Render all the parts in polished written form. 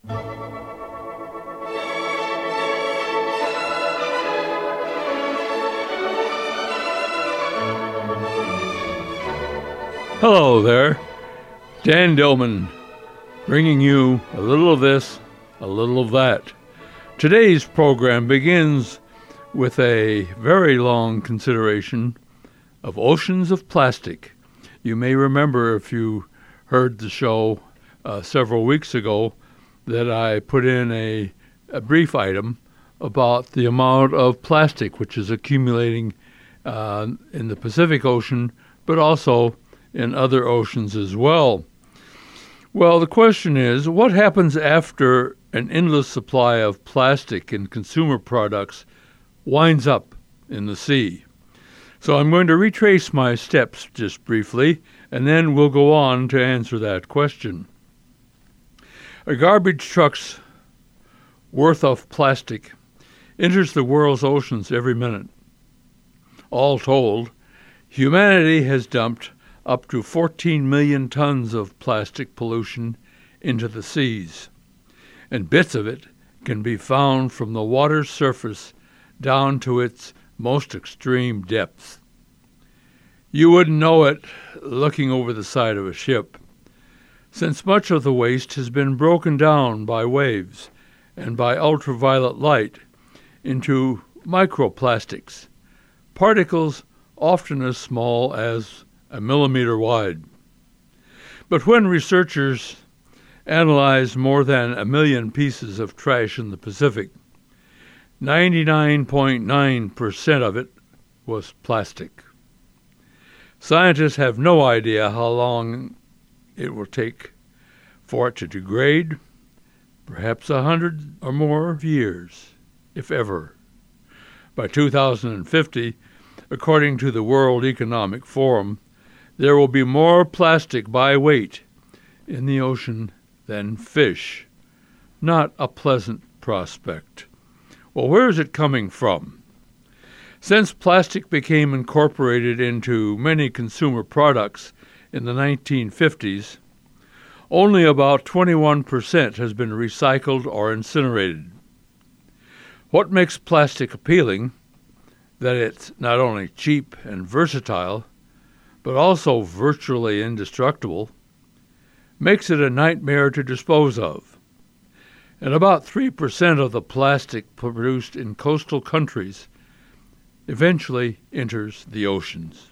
Hello there, Dan Dillman, bringing you a little of this, a little of that. Today's program begins with a very long consideration of oceans of plastic. You may remember, if you heard the show several weeks ago, that I put in a brief item about the amount of plastic which is accumulating in the Pacific Ocean, but also in other oceans as well. Well, the question is, what happens after an endless supply of plastic in consumer products winds up in the sea? So I'm going to retrace my steps just briefly, and then we'll go on to answer that question. A garbage truck's worth of plastic enters the world's oceans every minute. All told, humanity has dumped up to 14 million tons of plastic pollution into the seas, and bits of it can be found from the water's surface down to its most extreme depths. You wouldn't know it looking over the side of a ship, since much of the waste has been broken down by waves and by ultraviolet light into microplastics, particles often as small as a millimeter wide. But when researchers analyzed more than 1 million pieces of trash in the Pacific, 99.9% of it was plastic. Scientists have no idea how long it will take for it to degrade, perhaps 100 or more years, if ever. By 2050, according to the World Economic Forum, there will be more plastic by weight in the ocean than fish. Not a pleasant prospect. Well, where is it coming from? Since plastic became incorporated into many consumer products in the 1950s, only about 21% has been recycled or incinerated. What makes plastic appealing? That it's not only cheap and versatile, but also virtually indestructible, makes it a nightmare to dispose of. And about 3% of the plastic produced in coastal countries eventually enters the oceans.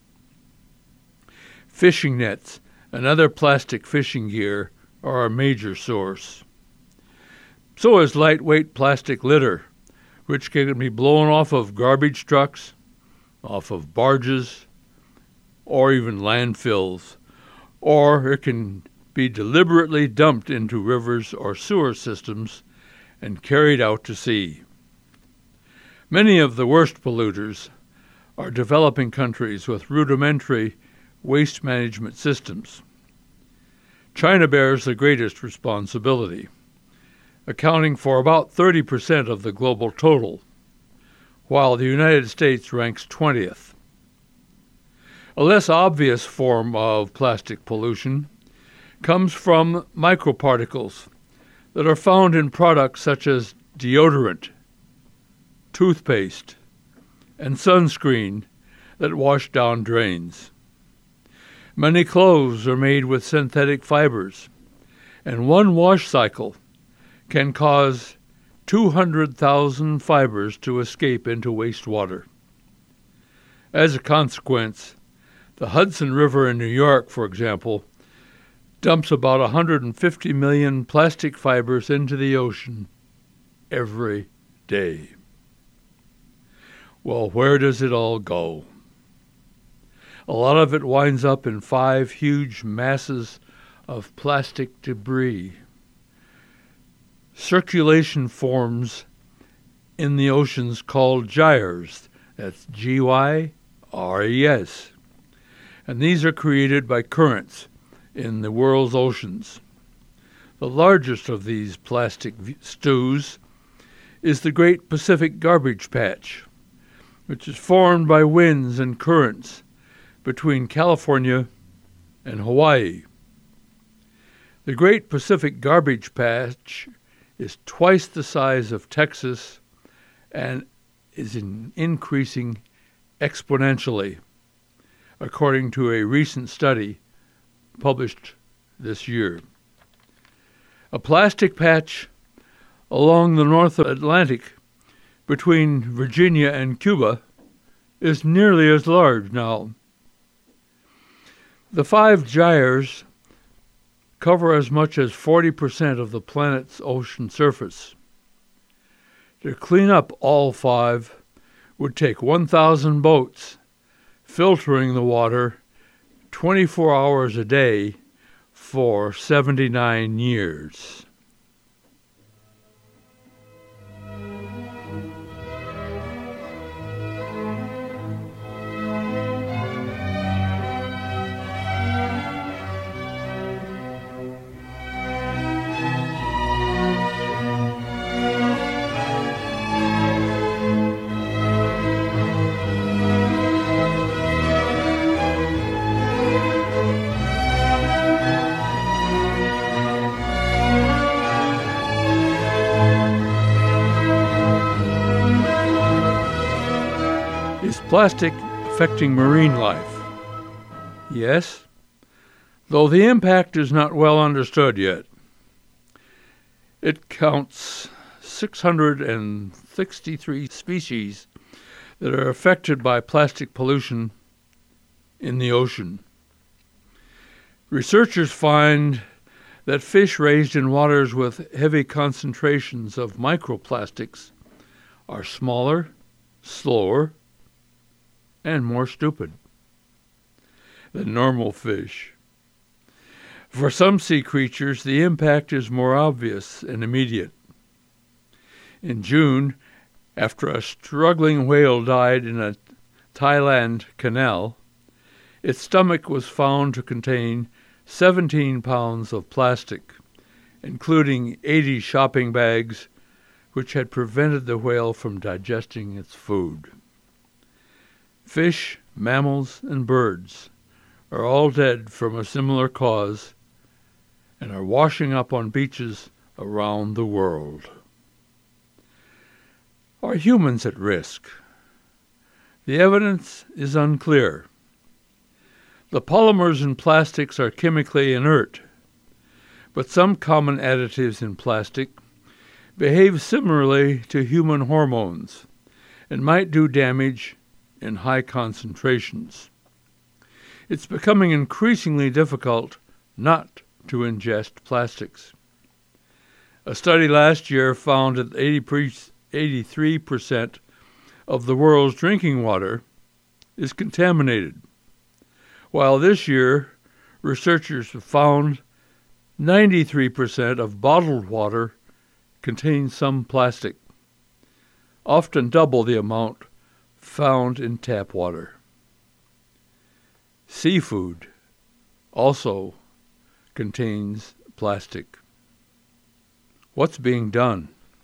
Fishing nets and other plastic fishing gear are a major source. So is lightweight plastic litter, which can be blown off of garbage trucks, off of barges, or even landfills, or it can be deliberately dumped into rivers or sewer systems and carried out to sea. Many of the worst polluters are developing countries with rudimentary waste management systems. China bears the greatest responsibility, accounting for about 30% of the global total, while the United States ranks 20th. A less obvious form of plastic pollution comes from microparticles that are found in products such as deodorant, toothpaste, and sunscreen that wash down drains. Many clothes are made with synthetic fibers, and one wash cycle can cause 200,000 fibers to escape into wastewater. As a consequence, the Hudson River in New York, for example, dumps about 150 million plastic fibers into the ocean every day. Well, where does it all go? A lot of it winds up in 5 huge masses of plastic debris. Circulation forms in the oceans called gyres. That's Gyres. And these are created by currents in the world's oceans. The largest of these plastic stews is the Great Pacific Garbage Patch, which is formed by winds and currents between California and Hawaii. The Great Pacific Garbage Patch is twice the size of Texas and is increasing exponentially, according to a recent study published this year. A plastic patch along the North Atlantic between Virginia and Cuba is nearly as large now. The 5 gyres cover as much as 40% of the planet's ocean surface. To clean up all 5 would take 1,000 boats, filtering the water 24 hours a day for 79 years. Is plastic affecting marine life? Yes, though the impact is not well understood yet. It counts 663 species that are affected by plastic pollution in the ocean. Researchers find that fish raised in waters with heavy concentrations of microplastics are smaller, slower, and more stupid than normal fish. For some sea creatures, the impact is more obvious and immediate. In June, after a struggling whale died in a Thailand canal, its stomach was found to contain 17 pounds of plastic, including 80 shopping bags, which had prevented the whale from digesting its food. Fish, mammals, and birds are all dead from a similar cause and are washing up on beaches around the world. Are humans at risk? The evidence is unclear. The polymers in plastics are chemically inert, but some common additives in plastic behave similarly to human hormones and might do damage in high concentrations. It's becoming increasingly difficult not to ingest plastics. A study last year found that 83% of the world's drinking water is contaminated, while this year researchers have found 93% of bottled water contains some plastic, often double the amount found in tap water. Seafood also contains plastic. What's being done?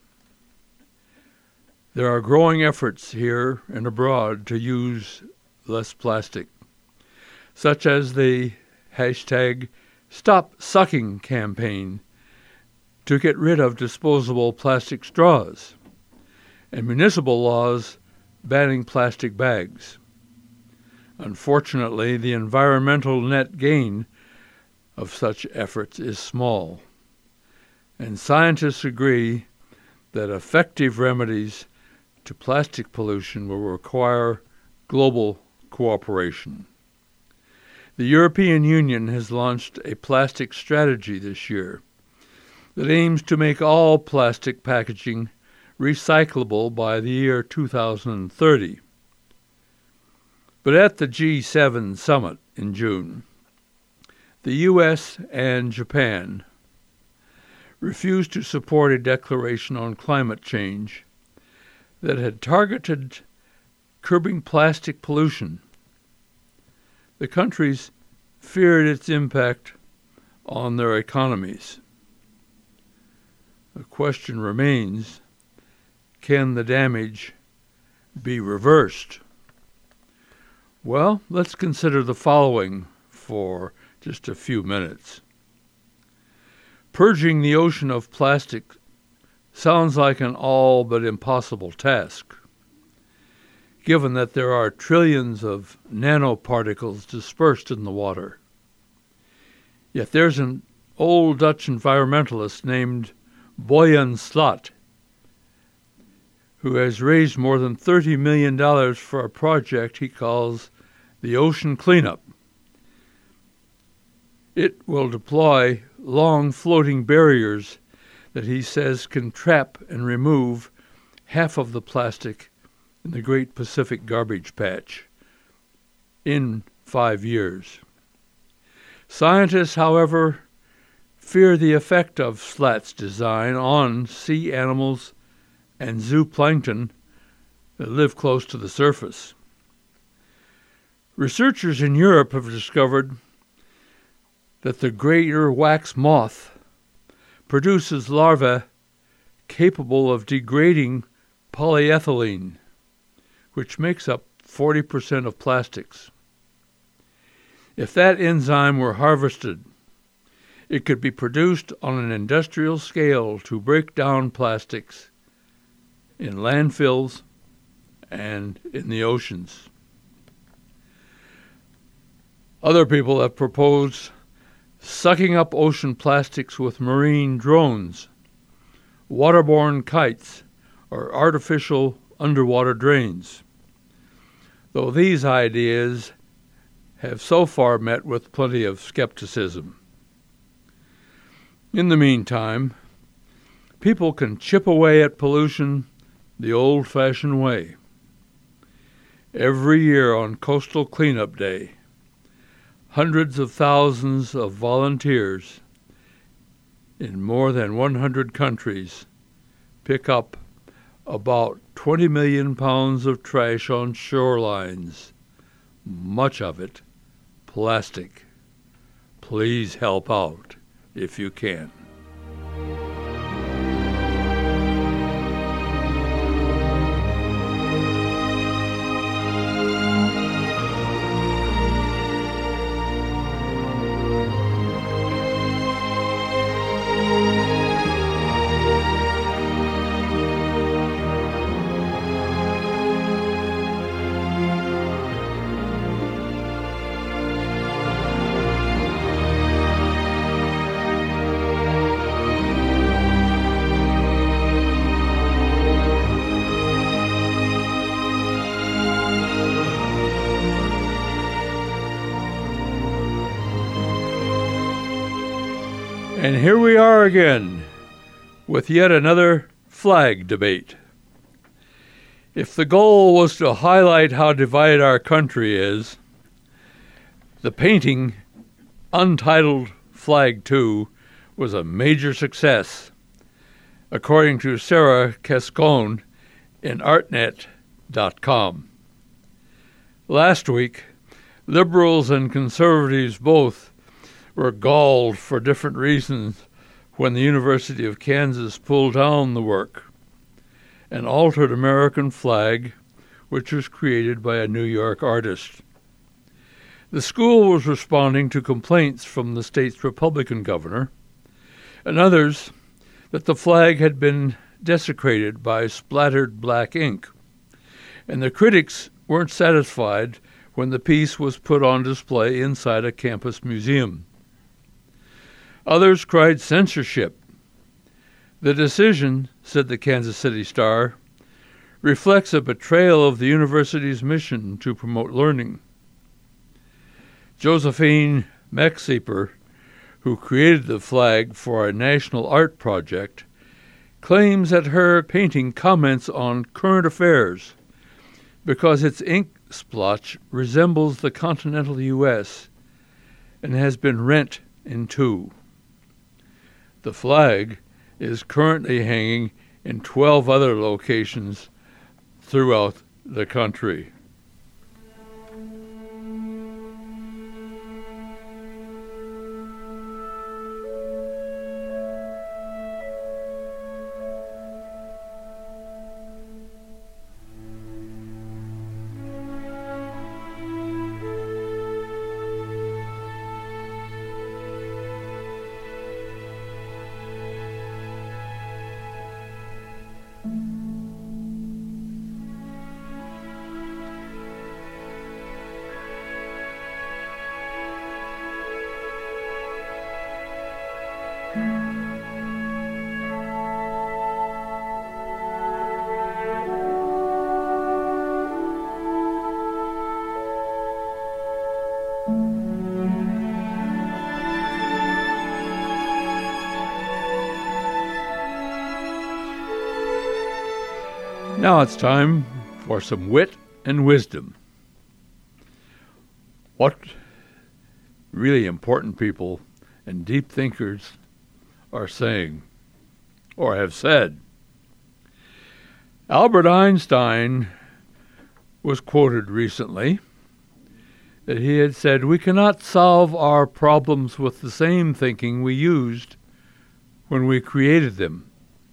There are growing efforts here and abroad to use less plastic, such as the #StopSucking campaign to get rid of disposable plastic straws, and municipal laws banning plastic bags. Unfortunately, the environmental net gain of such efforts is small, and scientists agree that effective remedies to plastic pollution will require global cooperation. The European Union has launched a plastic strategy this year that aims to make all plastic packaging recyclable by the year 2030. But at the G7 summit in June, the U.S. and Japan refused to support a declaration on climate change that had targeted curbing plastic pollution. The countries feared its impact on their economies. The question remains, can the damage be reversed? Well, let's consider the following for just a few minutes. Purging the ocean of plastic sounds like an all but impossible task, given that there are trillions of nanoparticles dispersed in the water. Yet there's an old Dutch environmentalist named Boyan Slat who has raised more than $30 million for a project he calls the Ocean Cleanup. It will deploy long floating barriers that he says can trap and remove half of the plastic in the Great Pacific Garbage Patch in 5 years. Scientists, however, fear the effect of Slat's design on sea animals and zooplankton that live close to the surface. Researchers in Europe have discovered that the greater wax moth produces larvae capable of degrading polyethylene, which makes up 40% of plastics. If that enzyme were harvested, it could be produced on an industrial scale to break down plastics in landfills and in the oceans. Other people have proposed sucking up ocean plastics with marine drones, waterborne kites, or artificial underwater drains, though these ideas have so far met with plenty of skepticism. In the meantime, people can chip away at pollution the old-fashioned way. Every year on Coastal Cleanup Day, hundreds of thousands of volunteers in more than 100 countries pick up about 20 million pounds of trash on shorelines, much of it plastic. Please help out if you can. And here we are again with yet another flag debate. If the goal was to highlight how divided our country is, the painting Untitled Flag 2 was a major success, according to Sarah Cascone in Artnet.com. Last week, liberals and conservatives both were galled for different reasons when the University of Kansas pulled down the work, an altered American flag which was created by a New York artist. The school was responding to complaints from the state's Republican governor and others that the flag had been desecrated by splattered black ink, and the critics weren't satisfied when the piece was put on display inside a campus museum. Others cried censorship. The decision, said the Kansas City Star, reflects a betrayal of the university's mission to promote learning. Josephine Maxieper, who created the flag for a national art project, claims that her painting comments on current affairs because its ink splotch resembles the continental U.S. and has been rent in two. The flag is currently hanging in 12 other locations throughout the country. Now it's time for some wit and wisdom. What really important people and deep thinkers are saying, or have said. Albert Einstein was quoted recently that he had said, "We cannot solve our problems with the same thinking we used when we created them."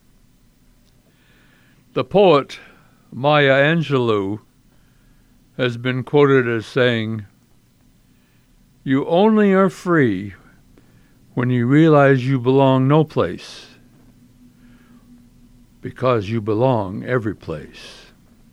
The poet Maya Angelou has been quoted as saying, "You only are free when you realize you belong no place, because you belong every place."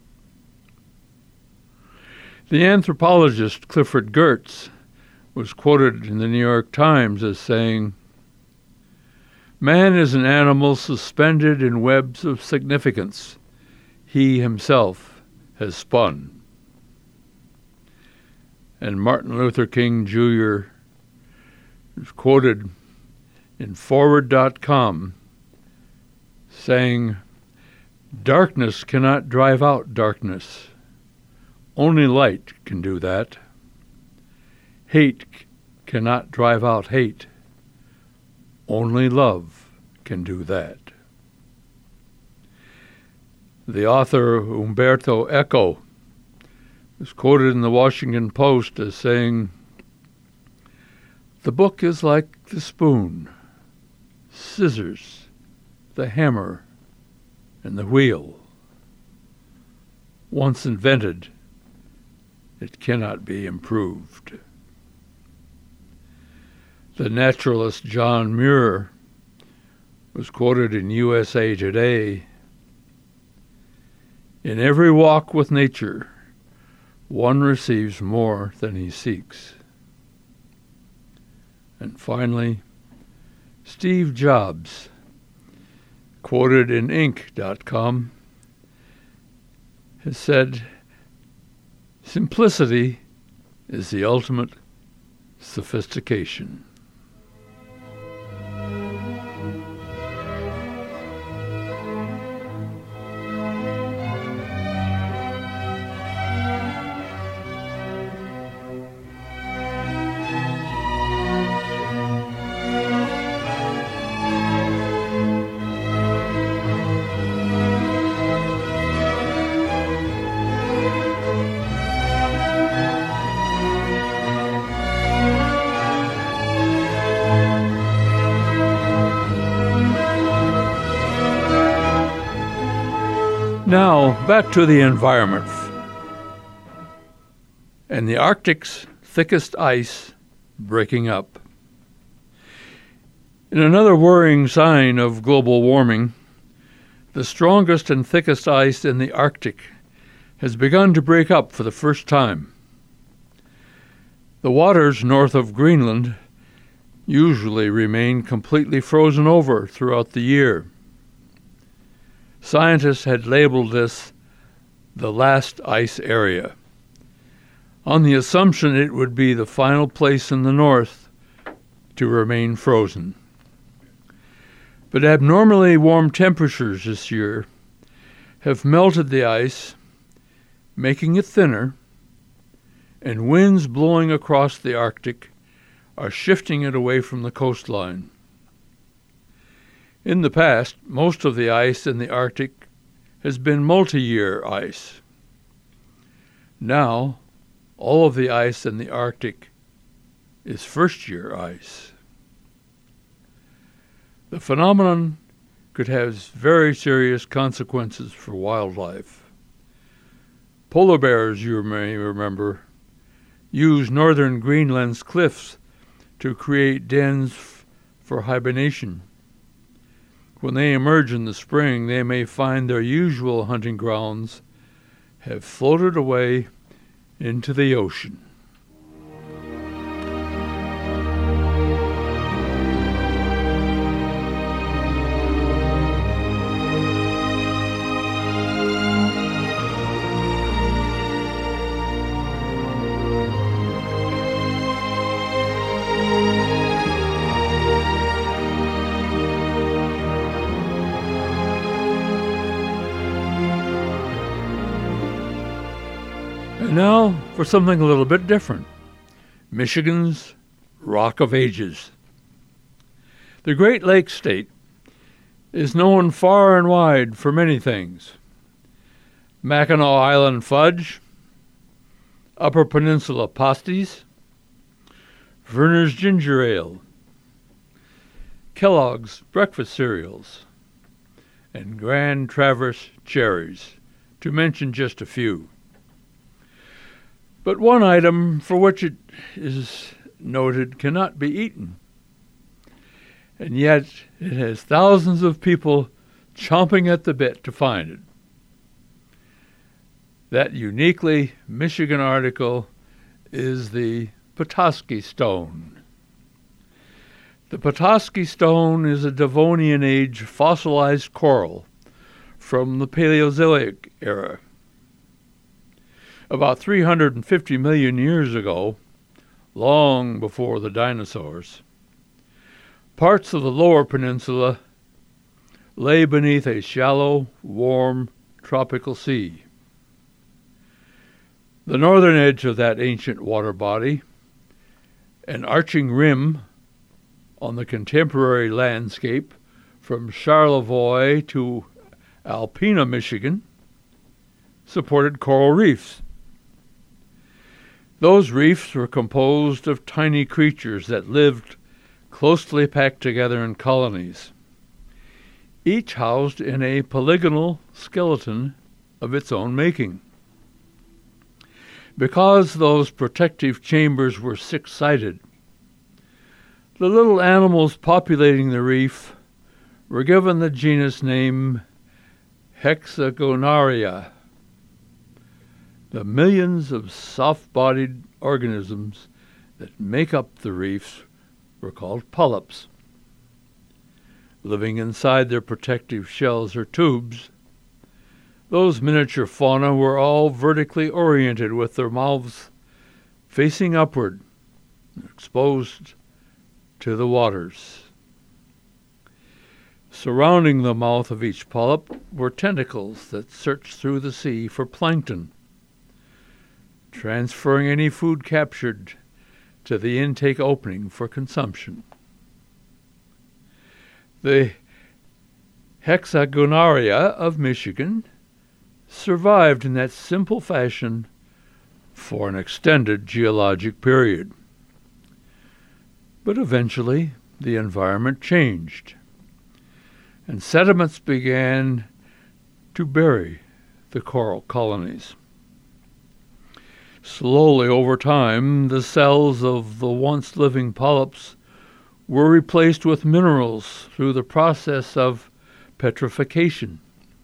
The anthropologist Clifford Geertz was quoted in the New York Times as saying, "Man is an animal suspended in webs of significance he himself has spun." And Martin Luther King Jr. is quoted in Forward.com saying, "Darkness cannot drive out darkness. Only light can do that. Hate cannot drive out hate. Only love can do that." The author Umberto Eco is quoted in the Washington Post as saying, "The book is like the spoon, scissors, the hammer, and the wheel. Once invented, it cannot be improved." The naturalist John Muir was quoted in USA Today, "In every walk with nature, one receives more than he seeks." And finally, Steve Jobs, quoted in Inc.com, has said, "Simplicity is the ultimate sophistication." Now, back to the environment and the Arctic's thickest ice breaking up. In another worrying sign of global warming, the strongest and thickest ice in the Arctic has begun to break up for the first time. The waters north of Greenland usually remain completely frozen over throughout the year. Scientists had labeled this the last ice area, on the assumption it would be the final place in the north to remain frozen. But abnormally warm temperatures this year have melted the ice, making it thinner, and winds blowing across the Arctic are shifting it away from the coastline. In the past, most of the ice in the Arctic has been multi-year ice. Now, all of the ice in the Arctic is first-year ice. The phenomenon could have very serious consequences for wildlife. Polar bears, you may remember, use northern Greenland's cliffs to create dens for hibernation. When they emerge in the spring, they may find their usual hunting grounds have floated away into the ocean. And now for something a little bit different. Michigan's Rock of Ages. The Great Lakes State is known far and wide for many things. Mackinac Island fudge, Upper Peninsula pasties, Verner's ginger ale, Kellogg's breakfast cereals, and Grand Traverse cherries, to mention just a few. But one item for which it is noted cannot be eaten, and yet it has thousands of people chomping at the bit to find it. That uniquely Michigan article is the Petoskey Stone. The Petoskey Stone is a Devonian Age fossilized coral from the Paleozoic era. About 350 million years ago, long before the dinosaurs, parts of the lower peninsula lay beneath a shallow, warm, tropical sea. The northern edge of that ancient water body, an arching rim on the contemporary landscape from Charlevoix to Alpena, Michigan, supported coral reefs. Those reefs were composed of tiny creatures that lived closely packed together in colonies, each housed in a polygonal skeleton of its own making. Because those protective chambers were six-sided, the little animals populating the reef were given the genus name Hexagonaria. The millions of soft-bodied organisms that make up the reefs were called polyps. Living inside their protective shells or tubes, those miniature fauna were all vertically oriented with their mouths facing upward, exposed to the waters. Surrounding the mouth of each polyp were tentacles that searched through the sea for plankton, transferring any food captured to the intake opening for consumption. The Hexagonaria of Michigan survived in that simple fashion for an extended geologic period. But eventually, the environment changed, and sediments began to bury the coral colonies. Slowly over time, the cells of the once living polyps were replaced with minerals through the process of petrification.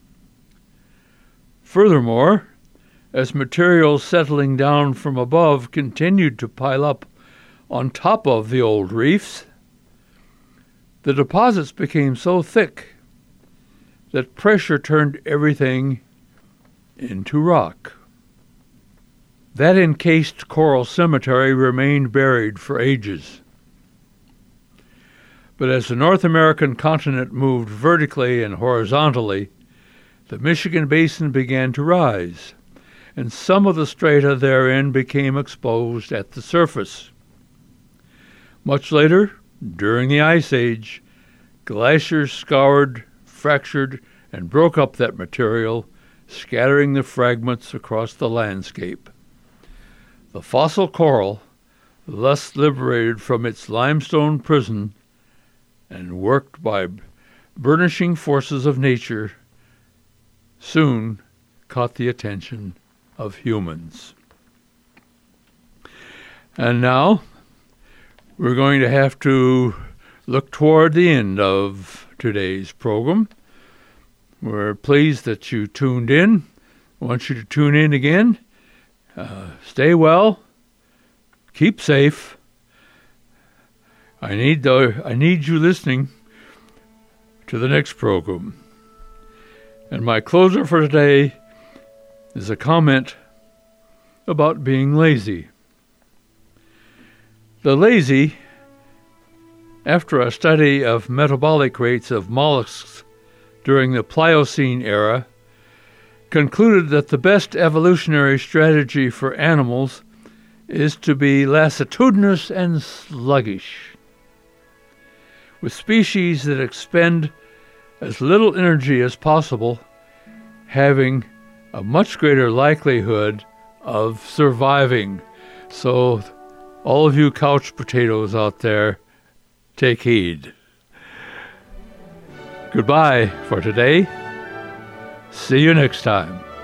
Furthermore, as materials settling down from above continued to pile up on top of the old reefs, the deposits became so thick that pressure turned everything into rock. That encased coral cemetery remained buried for ages. But as the North American continent moved vertically and horizontally, the Michigan Basin began to rise, and some of the strata therein became exposed at the surface. Much later, during the Ice Age, glaciers scoured, fractured, and broke up that material, scattering the fragments across the landscape. The fossil coral, thus liberated from its limestone prison and worked by burnishing forces of nature, soon caught the attention of humans. And now, we're going to have to look toward the end of today's program. We're pleased that you tuned in. I want you to tune in again. Stay well. Keep safe. I need you listening to the next program. And my closer for today is a comment about being lazy. The lazy, after a study of metabolic rates of mollusks during the Pliocene era, concluded that the best evolutionary strategy for animals is to be lassitudinous and sluggish, with species that expend as little energy as possible having a much greater likelihood of surviving. So, all of you couch potatoes out there, take heed. Goodbye for today. See you next time.